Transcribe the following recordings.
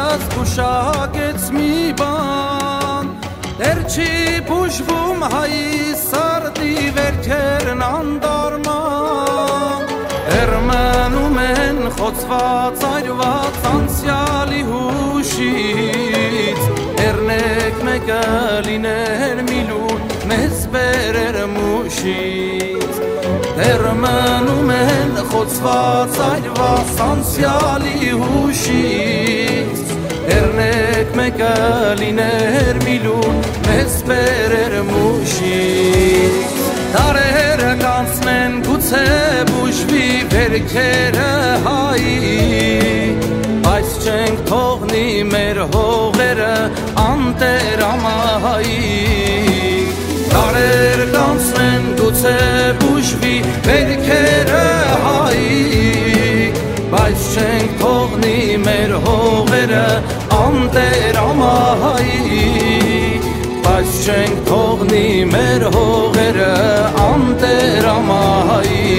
զգուշակեց մի բան դեռ չի բուժվում հայի սարդի վերքերն անդարման դեռ մնում են խոցված այրված անցյալի հուշից Երնեք մեկը լիներ մի լուր մեզ բերեր մուշից Դեռ մնում են խոցված այրված անցյալի հուշից Երնեք մեկը լիներ մի լուր մեզ բերեր մուշից Դարերը կանցնեն գուցե բուժվի վերքերը հայի Բայց չենք թողնի մեր հողերը անտերամահայի Դարեր կանցնեն գուցե բուժվի վերքերը հայի Բայց չենք թողնի մեր հողերը անտերամահայի Բայց չենք թողնի մեր հողերը անտերամահայի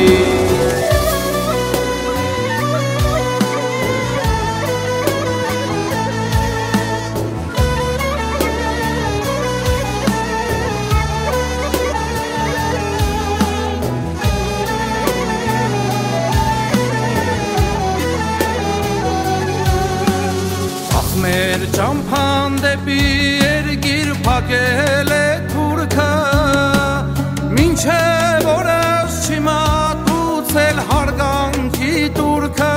Մեր ճամփան դեպի երգիր փակել է թուրքը Մինչև օրս չի մատուցել հարգանքի տուրքը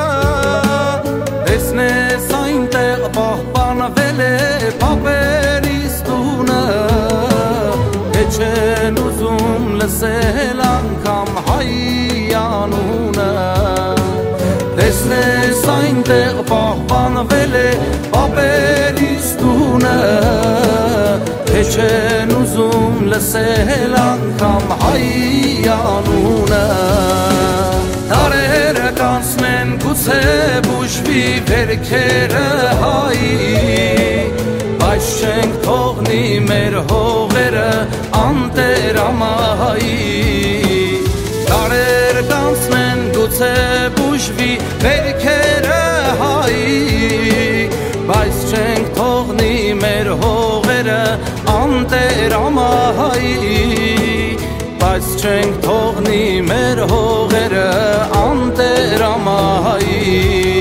Տեսնես այնտեղ պահպանվել է պապերիս տունը Թե չեն ուզում լսել անգամ հայի անունը Տեսնես այնտեղ պահպանվել է պապերիս տունը Թե չեն ուզում լսել անգամ հայի անունը Դարերը կանցնեն գուցե բուժվի վերքերը հայի Բայց չենք թողնի մեր հողերը անտերամահայի Դարեր կանցնեն գուցե բուժվի վերքերը հայի Բայց չենք թողնի մեր հողերը անտերամահայի Բայց չենք թողնի մեր հողերը անտերամահայի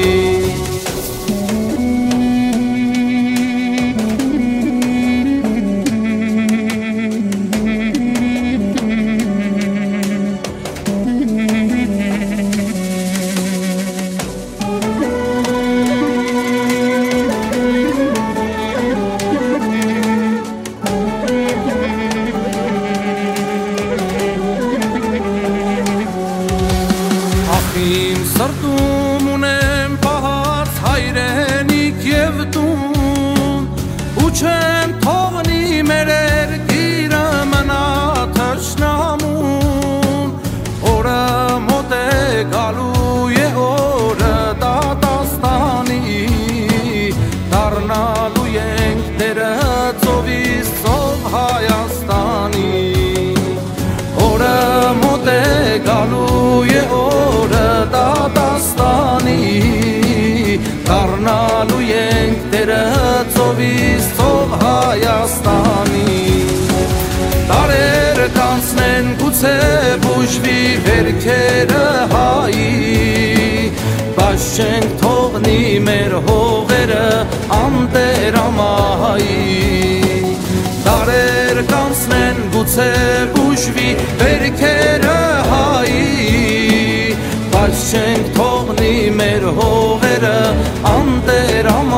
Իմ սրտում ունեմ պահած հայրենիք և տուն Ու չեմ թողնի մեր երկիրը մնա թշնամուն Օրը մոտ է գալու է օրը դատաստանի Դառնալու ենք տերը ծովից ծով Հայաստանի Օրը մոտ է գալու է օրը դատաստանի Դառնալու ենք տերը ծովից ծով Հայաստանի Դարեր կանցնեն գուցե բուժվի վերքերը հայի Բայց չենք թողնի մեր հողերը անտերամահայի Դարեր կանցնեն գուցե բուժվի վերքերը հայի Բայց չենք թողնի մեր հողերը անտերամահայի